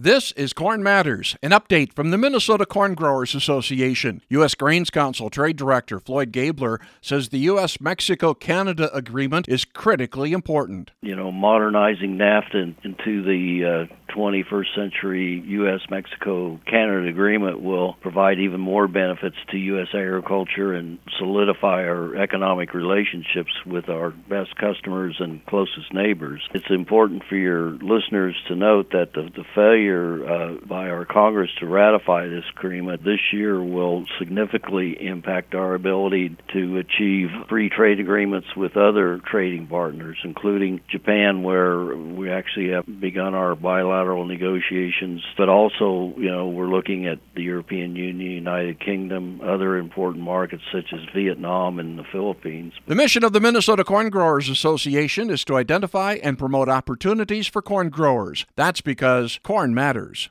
This is Corn Matters, an update from the Minnesota Corn Growers Association. U.S. Grains Council Trade Director Floyd Gabler says the U.S.-Mexico-Canada agreement is critically important. Modernizing NAFTA into the 21st century U.S.-Mexico-Canada agreement will provide even more benefits to U.S. agriculture and solidify our economic relationships with our best customers and closest neighbors. It's important for your listeners to note that the failure by our Congress to ratify this agreement this year will significantly impact our ability to achieve free trade agreements with other trading partners, including Japan, where we actually have begun our bilateral negotiations, but also, we're looking at the European Union, United Kingdom, other important markets such as Vietnam and the Philippines. The mission of the Minnesota Corn Growers Association is to identify and promote opportunities for corn growers. That's because corn matters.